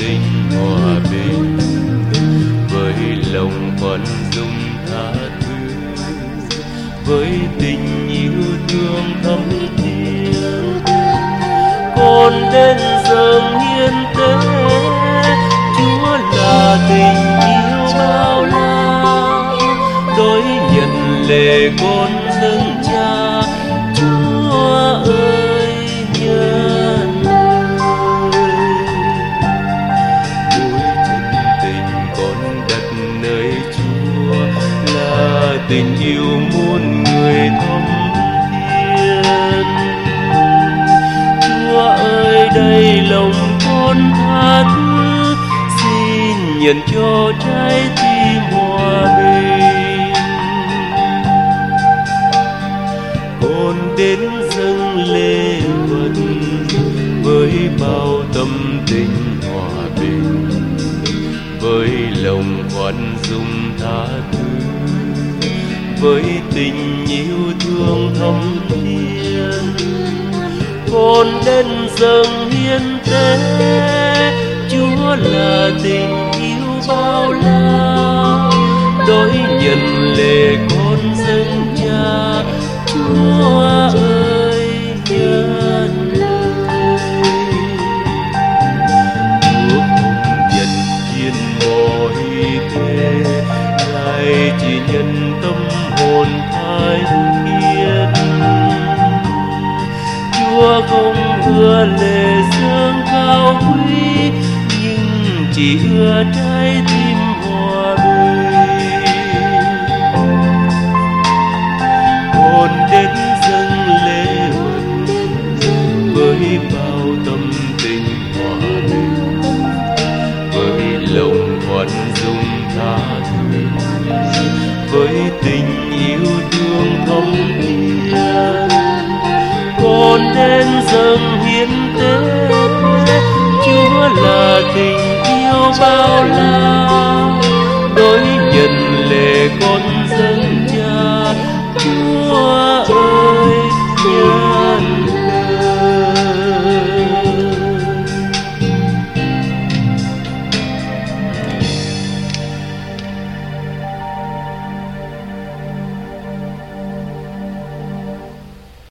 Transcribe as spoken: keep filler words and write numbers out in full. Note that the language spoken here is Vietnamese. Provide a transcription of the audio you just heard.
tình hòa bình, với lòng khoan dung tha thứ, với tình yêu thương thắm thiết. Con đến dâng hiến tế, Chúa là tình yêu bao la, đón nhận lễ con dâng Cha. Chúa ơi nhân ơi, mỗi chân tình con đặt nơi Chúa, là tình yêu muôn người thắm thiết. Chúa ơi đây lòng con tha thứ, xin nhận cho trái tim hòa bình. Con đến dâng lễ vật với bao tâm tình hòa bình, với lòng khoan dung tha thứ, với tình yêu thương thắm thiết. Con đến dâng hiến tế, Chúa là tình yêu bao la, đón nhận lễ con dâng Cha. Chúa ơi nhân ơi, Chúa không nhận chiên mọi thế, Ngài chỉ nhận tâm hồn thánh khiết. Chúa không ưa lễ dương cao quý, nhưng chỉ ưa trái tim hòa bình. Con đến dâng lễ vật với bao tâm tình hòa bình, với lòng khoan dung tha thứ, với tình yêu thương thắm thiết. Con đến dâng hiến tế, Chúa là tình yêu bao la,